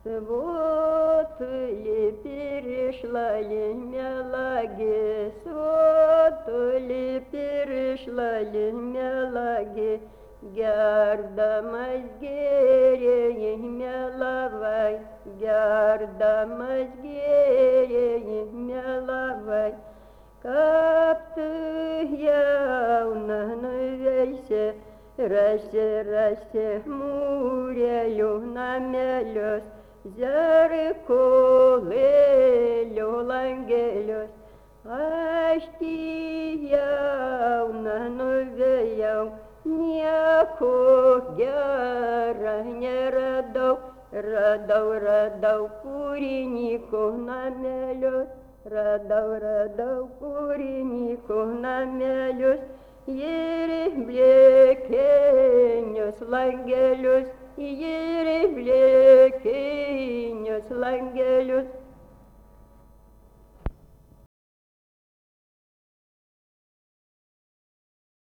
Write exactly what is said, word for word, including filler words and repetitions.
Вот ли перешла ли мелаги, вот ли перешла ли мелаги, Gerdamaz gereğime lavay, gerdamaz gereğime lavay. Kaptı yavnanı veyse, rase rase mureyuna melos, zerkole lan gelos. Aşti yavnanı veyav, Nieko gera neradau, radau, radau kūriniko namelius, radau, radau kūriniko namelius, ir blėkinius langelius, ir blėkinius langelius.